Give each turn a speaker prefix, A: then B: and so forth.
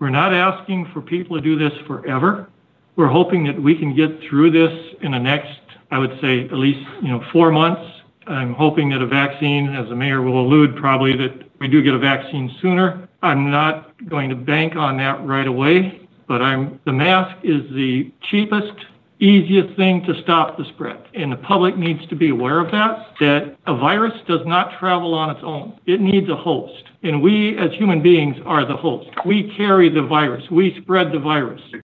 A: We're not asking for people to do this forever. We're hoping that we can get through this in the next, I would say, at least 4 months. I'm hoping that a vaccine, as the mayor will allude probably, that we do get a vaccine sooner. I'm not going to bank on that right away, but the mask is the cheapest, easiest thing to stop the spread. And the public needs to be aware of that a virus does not travel on its own. It needs a host. And we as human beings are the host. We carry the virus. We spread the virus.